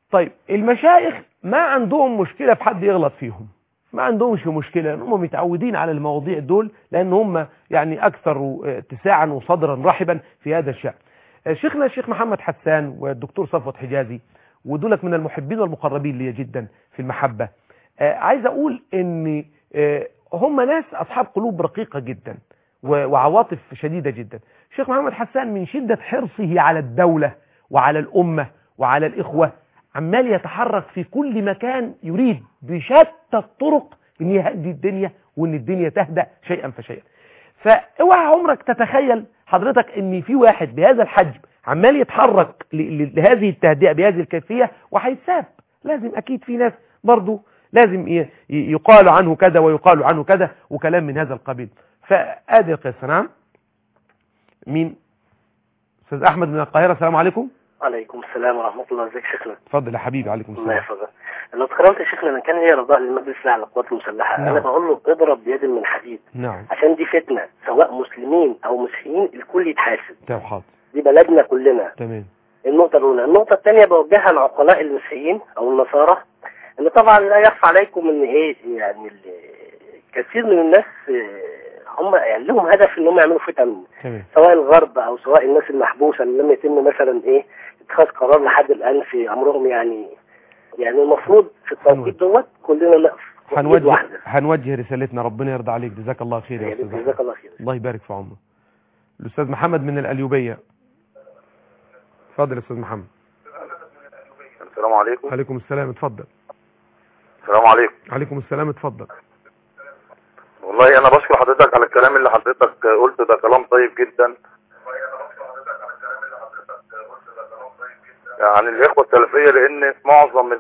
طيب المشايخ ما عندهم مشكلة في حد يغلط فيهم، ما عندهمش مشكلة، هم متعودين على المواضيع دول، لأن هم يعني أكثر اتساعا وصدرا رحبا في هذا الشأن. شيخنا الشيخ محمد حسان والدكتور صفوت حجازي ودولك من المحبين والمقربين لي جدا في المحبة. عايز أقول إن هم ناس أصحاب قلوب رقيقة جدا وعواطف شديدة جدا. الشيخ محمد حسان من شدة حرصه على الدولة وعلى الأمة وعلى الإخوة عمال يتحرك في كل مكان، يريد بشتى الطرق ان يهدي الدنيا وان الدنيا تهدأ شيئا فشيئا. فاوعى عمرك تتخيل حضرتك ان في واحد بهذا الحجم عمال يتحرك لهذه التهدئة بهذه الكيفية وهيتساب. لازم اكيد في ناس برضو لازم يقال عنه كذا ويقال عنه كذا وكلام من هذا القبيل. فادي القصة. نعم. مين؟ استاذ احمد من القاهرة. السلام عليكم. وعليكم السلام ورحمة الله. ازيك يا شيخنا؟ اتفضل يا حبيبي. عليكم السلام. الله يحفظك. لو اتكرمت يا شيخنا، انا كان ليا رضاء للمجلس الاعلى للقوات المسلحة. نعم. انا بقول له اضرب بيد من حديد. نعم. عشان دي فتنة، سواء مسلمين او مسيحيين الكل يتحاسب. طيب حاضر. دي بلدنا كلنا. تمام. النقطة الأولى. النقطة الثانية بوجهها لعقلاء المسيحيين او النصارى، ان طبعا لا يخفى عليكم ان ايه يعني كثير من الناس هم يعني لهم هدف ان هم يعملوا فتن. تمام. سواء الغرب او سواء الناس المحبوسة اللي لم يتم مثلا ايه اتخاذ قرار لحد الان في امرهم. يعني يعني المفروض في التوقيت دوت كلنا نقف هنوجه هنوجه رسالتنا. ربنا يرضى عليك. جزاك الله خير يا استاذ. جزاك الله خير. الله يبارك في عمرك. الاستاذ محمد من القليوبيه. اتفضل يا استاذ محمد. السلام عليكم. وعليكم السلام. اتفضل. السلام عليكم. وعليكم السلام. اتفضل. والله انا بشكر حضرتك على الكلام اللي حضرتك قلته، ده كلام طيب جدا. يعني الاخوه السلفيه، لان معظم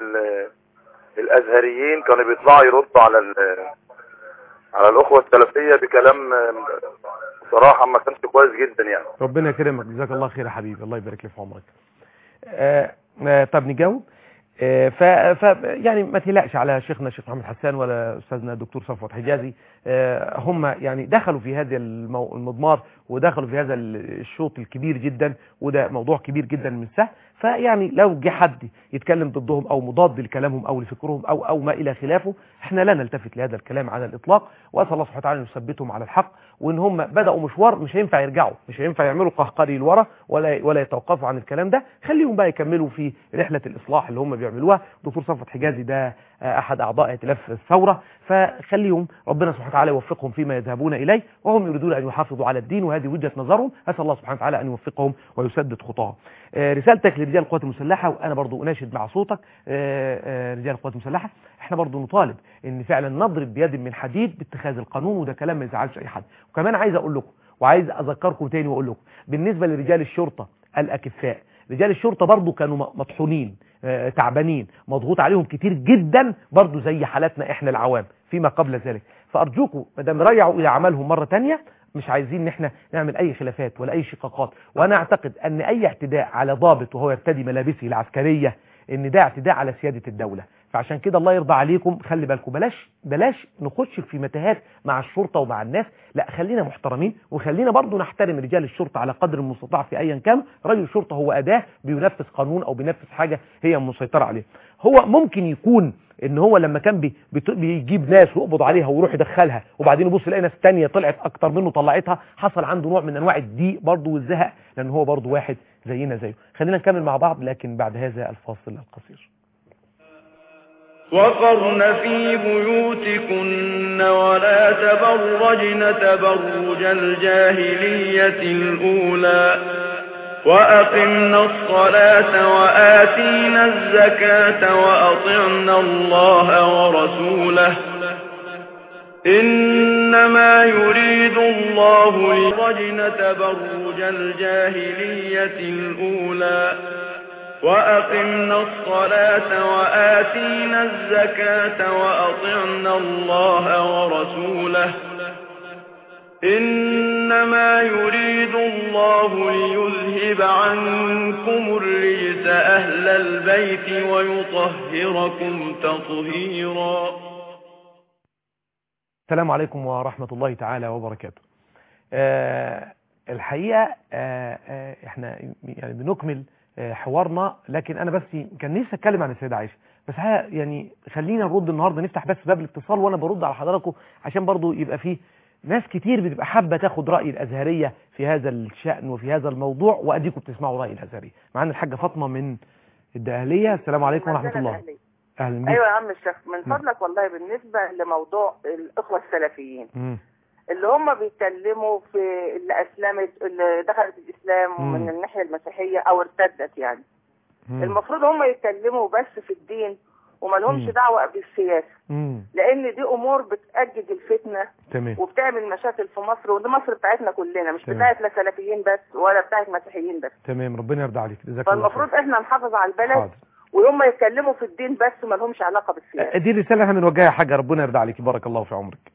الازهريين كانوا بيطلعوا يردوا على على الاخوه السلفيه بكلام صراحه ما كانش كويس جدا يعني. ربنا يكرمك. جزاك الله خير يا حبيبي. الله يبارك لي في عمرك. آه آه طب نجاوب. آه ف, ف يعني ما تقلقش على شيخنا الشيخ محمد حسان ولا استاذنا الدكتور صفوت حجازي. آه هم يعني دخلوا في هذا المو... المضمار ودخلوا في هذا الشوط الكبير جدا، وده موضوع كبير جدا من سهل. فيعني لو جه حد يتكلم ضدهم او مضاد لكلامهم او لفكرهم او او ما الى خلافه، احنا لا نلتفت لهذا الكلام على الاطلاق، واسال الله سبحانه وتعالى ان يثبتهم على الحق، وان هم بداوا مشوار مش هينفع يرجعوا، مش هينفع يعملوا قهقري لورا ولا ولا يتوقفوا عن الكلام ده. خليهم بقى يكملوا في رحله الاصلاح اللي هم بيعملوها. دكتور صفوت حجازي ده احد اعضاء ائتلاف الثوره، فخليهم ربنا سبحانه وتعالى يوفقهم فيما يذهبون اليه، وهم يريدون ان يحافظوا على الدين، وهذه وجهه نظرهم. اسال الله سبحانه وتعالى ان يوفقهم ويسدد خطاهم. رسالتك لرجال القوات المسلحه، وانا برضو اناشد مع صوتك رجال القوات المسلحه، احنا برضو نطالب ان فعلا نضرب بيد من حديد باتخاذ القانون، وده كلام ما يزعلش اي حد. وكمان عايز اقول لكم وعايز اذكركم تاني واقول لكم بالنسبه لرجال الشرطه الاكفاء، رجال الشرطه برضو كانوا مطحونين تعبانين، مضغوط عليهم كتير جدا برضو زي حالاتنا احنا العوام فيما قبل ذلك. فارجوكم ما دام رجعوا الى عملهم مره ثانيه، مش عايزين ان احنا نعمل اي خلافات ولا اي شقاقات. وانا اعتقد ان اي اعتداء على ضابط وهو يرتدي ملابسه العسكريه ان ده اعتداء على سياده الدوله. فعشان كده الله يرضى عليكم خلي بالكم، بلاش بلاش نخش في متاهات مع الشرطه ومع الناس، لا خلينا محترمين، وخلينا برضو نحترم رجال الشرطه على قدر المستطاع في ايا كان. رجل الشرطه هو اداه بينفذ قانون او بينفذ حاجه هي مسيطره عليه. هو ممكن يكون ان هو لما كان بي بيجيب ناس ويقبض عليها ويروح يدخلها، وبعدين يبص يلاقي ناس ثانيه طلعت اكتر منه طلعتها، حصل عنده نوع من انواع الضيق برضو والزهق، لان هو برضو واحد زينا زيه. خلينا نكمل مع بعض لكن بعد هذا الفاصل القصير. وقرن في بيوتكن ولا تبرجن تبرج الجاهلية الأولى وأقمنا الصلاة وآتينا الزكاة وأطعنا الله ورسوله إنما يريد الله ليبرجن تبرج الجاهلية الأولى وأقمنا الصلاة وآتينا الزكاة وأطعنا الله ورسوله إنما يريد الله ليذهب عنكم الرجس أهل البيت ويطهركم تطهيرا. السلام عليكم ورحمة الله تعالى وبركاته. أه الحقيقة أه أه احنا يعني بنكمل حوارنا، لكن انا بس كان نفسي اتكلم عن السيدة عائشة، بس يعني خلينا نرد النهارده، نفتح بس باب الاتصال وانا برد على حضراتكم عشان برضو يبقى فيه ناس كتير بتبقى حابه تاخد راي الازهريه في هذا الشأن وفي هذا الموضوع، واديكم بتسمعوا راي الازهريه. معانا الحاجه فاطمه من الدقهليه. السلام عليكم ورحمه الله. اهلا بيك. ايوه يا عم الشيخ، من فضلك والله بالنسبه لموضوع الاخوه السلفيين م. اللي هم بيتكلموا في اللي اسلمت اللي دخلت الاسلام م. من الناحيه المسيحيه او ارتدت يعني م. المفروض هم يتكلموا بس في الدين وما لهمش دعوه بالسياسه، مم. لان دي امور بتأجج الفتنه تمام. وبتعمل مشاكل في مصر، ودي مصر بتاعتنا كلنا، مش تمام. بتاعت لا سلفيين بس ولا بتاعت مسيحيين بس. تمام، ربنا يرضى عليك، جزاك الله خير. فالمفروض احنا نحافظ على البلد وهم يتكلموا في الدين بس وما لهمش علاقه بالسياسه. دي رساله احنا بنوجهها يا حاجه، ربنا يرضى عليك، بارك الله في عمرك.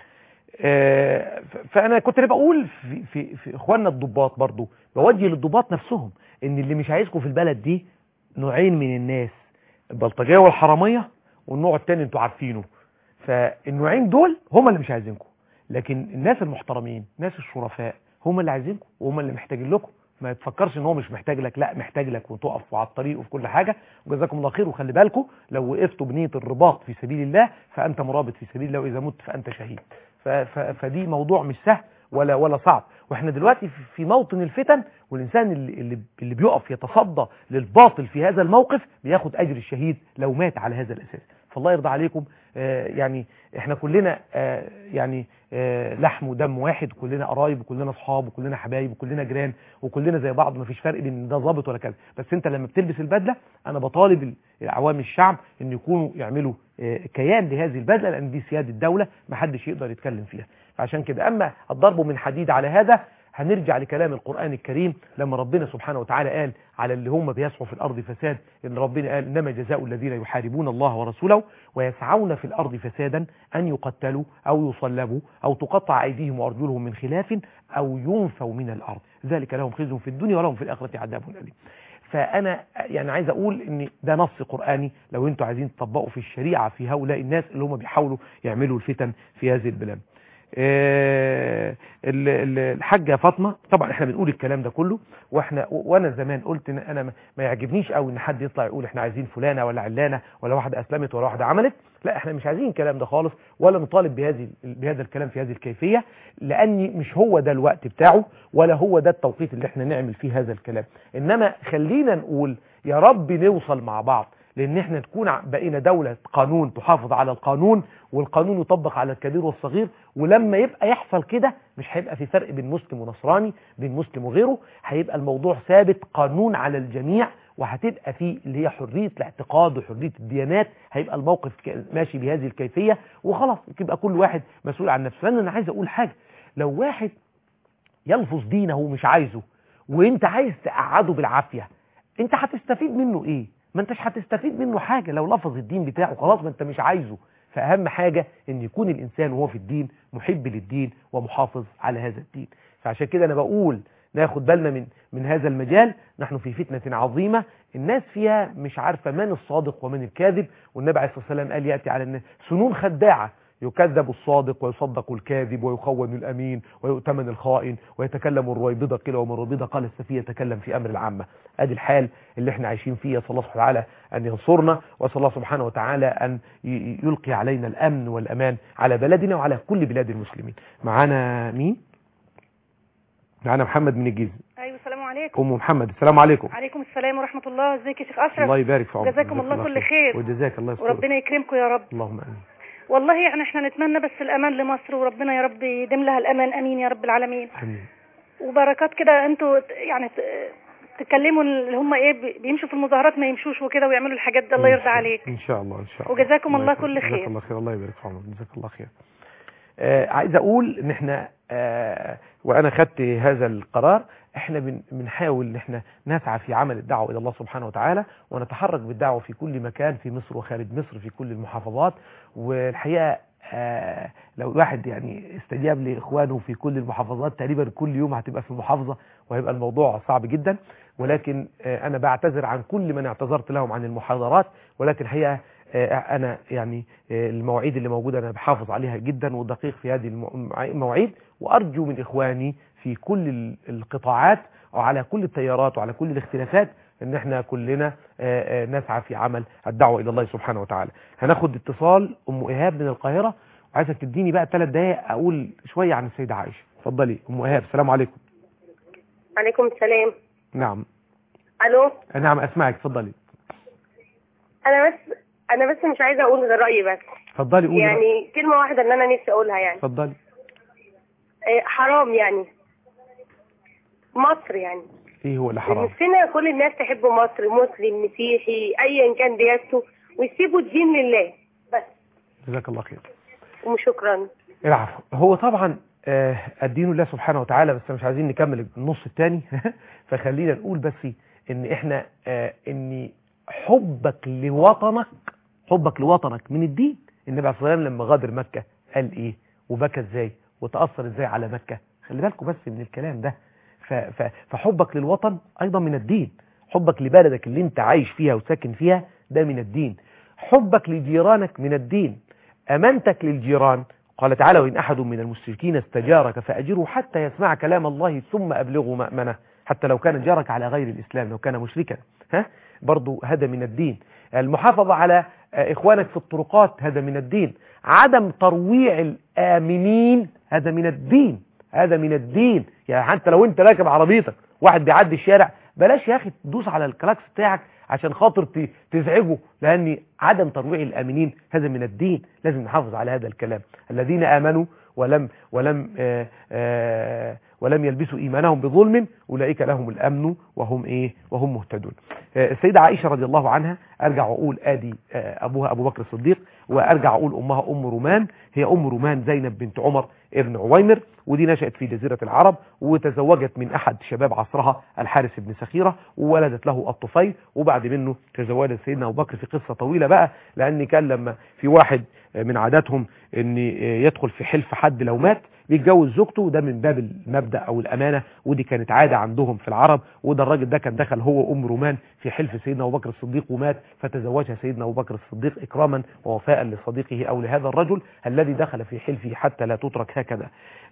آه فانا كنت بقول في, في, في اخواننا الضباط برضو، بوجه للضباط نفسهم ان اللي مش عايزكم في البلد دي نوعين من الناس، البلطجيه والحراميه، والنوع الثاني انتوا عارفينه. فالنوعين دول هم اللي مش عايزينكم، لكن الناس المحترمين، ناس الشرفاء، هم اللي عايزينكم وهم اللي محتاجين لكم. ما تفكرش ان هو مش محتاج لك، لا محتاج لك، وتقف على الطريق وفي كل حاجه. وجزاكم الله خير. وخلي بالكم لو وقفتوا بنيه الرباط في سبيل الله فانت مرابط في سبيل الله، واذا مت فانت شهيد. فدي موضوع مش سهل ولا ولا صعب، واحنا دلوقتي في موطن الفتن، والانسان اللي اللي بيقف يتصدى للباطل في هذا الموقف بياخد اجر الشهيد لو مات على هذا الاساس. فالله يرضى عليكم. آه يعني احنا كلنا آه يعني آه لحم ودم واحد، كلنا قرايب وكلنا اصحاب وكلنا حبايب وكلنا جيران وكلنا زي بعض، مفيش فرق بين ده ظابط ولا كذا. بس انت لما بتلبس البدله، انا بطالب عوام الشعب ان يكونوا يعملوا آه كيان لهذه البدله، لان دي سياده الدوله محدش يقدر يتكلم فيها. فعشان كده اما الضرب من حديد على هذا، هنرجع لكلام القرآن الكريم لما ربنا سبحانه وتعالى قال على اللي هم بيسعوا في الأرض فساد، إن ربنا قال إنما جزاء الذين يحاربون الله ورسوله ويسعون في الأرض فسادا أن يقتلوا أو يصلبوا أو تقطع أيديهم وأرجلهم من خلاف أو ينفوا من الأرض، ذلك لهم خزي في الدنيا ولهم في الآخرة عذاب أليم. فأنا يعني عايز أقول إن ده نص قرآني لو أنتوا عايزين تطبقوا في الشريعة في هؤلاء الناس اللي هم بيحاولوا يعملوا الفتن في هذه البلاد. آه الحاجة فاطمة، طبعا احنا بنقول الكلام ده كله، واحنا وانا زمان قلت ان انا ما يعجبنيش قوي ان حد يطلع يقول احنا عايزين فلانة ولا علانة ولا واحدة اسلمت ولا واحدة عملت. لا، احنا مش عايزين الكلام ده خالص، ولا نطالب بهذه بهذا الكلام في هذه الكيفية، لان مش هو ده الوقت بتاعه ولا هو ده التوقيت اللي احنا نعمل فيه هذا الكلام. انما خلينا نقول يا رب نوصل مع بعض، لان احنا تكون بقينا دولة قانون تحافظ على القانون، والقانون يطبق على الكبير والصغير. ولما يبقى يحصل كده مش هيبقى في فرق بين مسلم ونصراني، بين مسلم وغيره، هيبقى الموضوع ثابت قانون على الجميع، وهتبقى فيه اللي هي حرية الاعتقاد وحرية الديانات. هيبقى الموقف ماشي بهذه الكيفية وخلاص، يبقى كل واحد مسؤول عن نفسه. لان انا عايز اقول حاجة، لو واحد يلفظ دينه مش عايزه وانت عايز تقعده بالعافية، انت هتستفيد منه ايه؟ ما انتش هتستفيد منه حاجة لو لفظ الدين بتاعه، خلاص ما انت مش عايزه. فأهم حاجة ان يكون الإنسان وهو في الدين محب للدين ومحافظ على هذا الدين. فعشان كده أنا بقول ناخد بالنا من من هذا المجال. نحن في فتنة عظيمة الناس فيها مش عارفة من الصادق ومن الكاذب، والنبي عليه الصلاة والسلام قال يأتي على الناس سنون خداعة، يكذب الصادق ويصدق الكاذب ويخون الأمين ويؤتمن الخائن ويتكلم الرويبضة قيل ومن الرويبضة قال السفيه يتكلم في أمر العامة. ادي الحال اللي احنا عايشين فيه. صلى الله سبحانه وتعالى أن ينصرنا، وصلى الله سبحانه وتعالى أن يلقي علينا الأمن والأمان على بلدنا وعلى كل بلاد المسلمين. معانا مين؟ معانا محمد من الجيزة. ايوه السلام عليكم. ام محمد. السلام عليكم. عليكم السلام ورحمه الله. ازيك يا شيخ اشرف؟ الله يبارك في عمرك. جزاكم الله كل خير وجزاك الله خير وربنا يكرمكم يا رب. اللهم امين. والله يعني احنا نتمنى بس الامان لمصر، وربنا يا رب يديم لها الامان. امين يا رب العالمين. امين. وبركات كده انتوا يعني تتكلموا اللي هم ايه بيمشوا في المظاهرات ما يمشوش وكده ويعملوا الحاجات دي. الله يرضى عليك ان شاء الله. ان شاء الله. وجزاكم الله كل خير. جزاك الله خير. الله يبارك في عمرك. جزاك الله خير. آه عايز اقول ان احنا آه وانا خدت هذا القرار، احنا بنحاول ان احنا نسعى في عمل الدعوه الى الله سبحانه وتعالى، ونتحرك بالدعوه في كل مكان في مصر وخارج مصر في كل المحافظات. والحقيقه آه لو الواحد يعني استجاب لاخوانه في كل المحافظات، تقريبا كل يوم هتبقى في محافظه، وهيبقى الموضوع صعب جدا. ولكن آه انا بعتذر عن كل من اعتذرت لهم عن المحاضرات، ولكن الحقيقه أنا يعني المواعيد اللي موجودة أنا بحافظ عليها جدا ودقيق في هذه المواعيد، وأرجو من إخواني في كل القطاعات وعلى كل التيارات وعلى كل الاختلافات ان احنا كلنا آآ آآ نسعى في عمل الدعوة الى الله سبحانه وتعالى. هناخد اتصال ام ايهاب من القاهرة، وعايزك تديني بقى ثلاث دقايق اقول شوية عن السيدة عائشة. اتفضلي ام ايهاب. السلام عليكم. عليكم السلام. نعم. الو. نعم اسمعك، اتفضلي. انا بس انا بس مش عايزه اقول غير رايي بس. اتفضلي قولي. يعني كلمه واحده اللي انا نفسي اقولها يعني. اتفضلي. إيه حرام يعني مصر يعني. ايه هو اللي حرام؟ نفسنا كل الناس تحب مصر، مسلم مسيحي ايا كان ديانته، ويسيبوا الدين لله بس. جزاك الله خير. وشكرا. العفو. هو طبعا آه الدين الله سبحانه وتعالى، بس مش عايزين نكمل النص الثاني فخلينا نقول بس ان احنا آه ان حبك لوطنك حبك لوطنك من الدين. النبي عليه الصلاه والسلام لما غادر مكة قال ايه وبكى ازاي وتأثر ازاي على مكة. خلي بالكم بس من الكلام ده. فحبك للوطن ايضا من الدين، حبك لبلدك اللي انت عايش فيها وساكن فيها ده من الدين، حبك لجيرانك من الدين، امانتك للجيران. قال تعالى: وإن أحد من المشركين استجارك فأجره حتى يسمع كلام الله ثم أبلغه مأمنه. حتى لو كان جارك على غير الإسلام، لو كان مشركا، ها برضو هذا من الدين. المحافظة على إخوانك في الطرقات هذا من الدين. عدم ترويع الآمنين هذا من الدين، هذا من الدين. يعني حتى لو انت راكب عربيتك واحد بيعدي الشارع، بلاش يا أخي تدوس على الكلاكس بتاعك عشان خاطر تزعجه، لأن عدم ترويع الآمنين هذا من الدين. لازم نحافظ على هذا الكلام. الذين آمنوا ولم ولم آآ آآ ولم يلبسوا إيمانهم بظلم أولئك لهم الأمن وهم إيه وهم مهتدون. السيدة عائشة رضي الله عنها، أرجع أقول آدي أبوها أبو بكر الصديق، وأرجع أقول أمها أم رومان. هي أم رومان زينب بنت عمر ابن عويمر، ودي نشأت في جزيرة العرب، وتزوجت من أحد شباب عصرها الحارث بن سخيرة، وولدت له الطفيل، وبعد منه تزوجت سيدنا أبو بكر في قصة طويلة بقى، لأن كان لما في واحد من عاداتهم أن يدخل في حلف حد لو مات بيتجوز زوجته، ده من باب المبدأ أو الأمانة، ودي كانت عادة عندهم في العرب. وده الراجل ده كان دخل هو أم رومان في حلف سيدنا أبو بكر الصديق ومات، فتزوجها سيدنا أبو بكر الصديق إكراما ووفاء لصديقه أو لهذا الرجل الذي دخل في حلفه حتى لا تترك هكذا.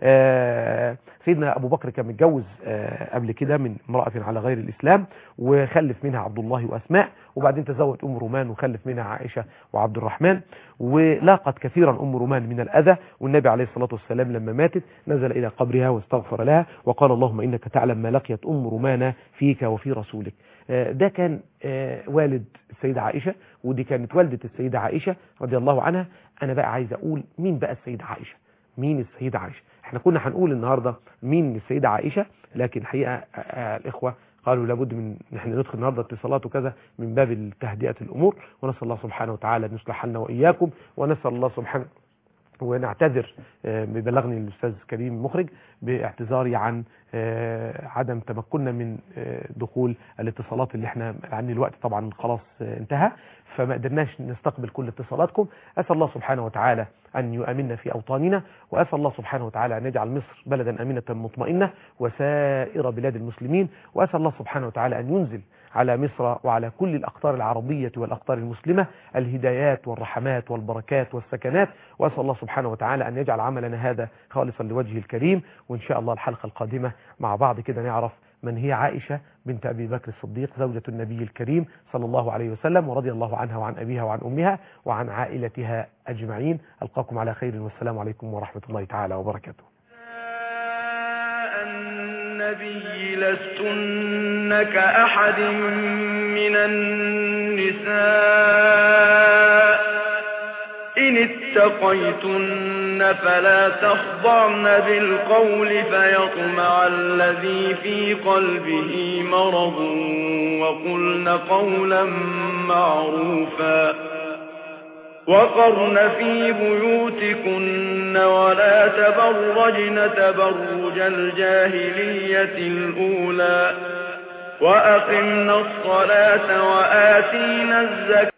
آه سيدنا أبو بكر كان متجوز آه قبل كده من امرأة على غير الإسلام، وخلف منها عبد الله وأسماء، وبعدين تزوج أم رومان وخلف منها عائشة وعبد الرحمن. ولاقت كثيرا أم رومان من الأذى، والنبي عليه الصلاة والسلام لما ماتت نزل إلى قبرها واستغفر لها وقال: اللهم إنك تعلم ما لقيت أم رومان فيك وفي رسولك. ده كان والد السيدة عائشة، ودي كانت والدة السيدة عائشة رضي الله عنها. أنا بقى عايز أقول مين بقى السيدة عائشة؟ مين السيدة عائشة؟ احنا كنا هنقول النهاردة مين السيدة عائشة، لكن الحقيقة الإخوة قالوا لابد من نحن ندخل النهارده اتصالات وكذا من باب تهدئة الأمور، ونسأل الله سبحانه وتعالى أن يصلح لنا وإياكم، ونسأل الله سبحانه ونعتذر ببلغني الأستاذ كريم المخرج باعتذاري عن عدم تمكننا من دخول الاتصالات اللي احنا عن الوقت طبعا خلاص انتهى، فما قدرناش نستقبل كل اتصالاتكم. أسأل الله سبحانه وتعالى أن يؤمننا في أوطاننا، وأسأل الله سبحانه وتعالى أن يجعل مصر بلدا أمينة مطمئنة وسائر بلاد المسلمين، وأسأل الله سبحانه وتعالى أن ينزل على مصر وعلى كل الأقطار العربية والأقطار المسلمة الهدايات والرحمات والبركات والسكنات، وأسأل الله سبحانه وتعالى أن يجعل عملنا هذا خالصا لوجهه الكريم. وإن شاء الله الحلقة القادمة مع بعض كده نعرف من هي عائشة بنت أبي بكر الصديق زوجة النبي الكريم صلى الله عليه وسلم، ورضي الله عنها وعن أبيها وعن أمها وعن عائلتها أجمعين. ألقاكم على خير، والسلام عليكم ورحمة الله تعالى وبركاته. النبي لستن كأحد من النساء إن اتقيتن فلا تخضعن بالقول فيطمع الذي في قلبه مرض وقلن قولا معروفا وقرن في بيوتكن ولا تبرجن تبرج الجاهلية الأولى وأقمنا الصلاة وآتينا الزكاة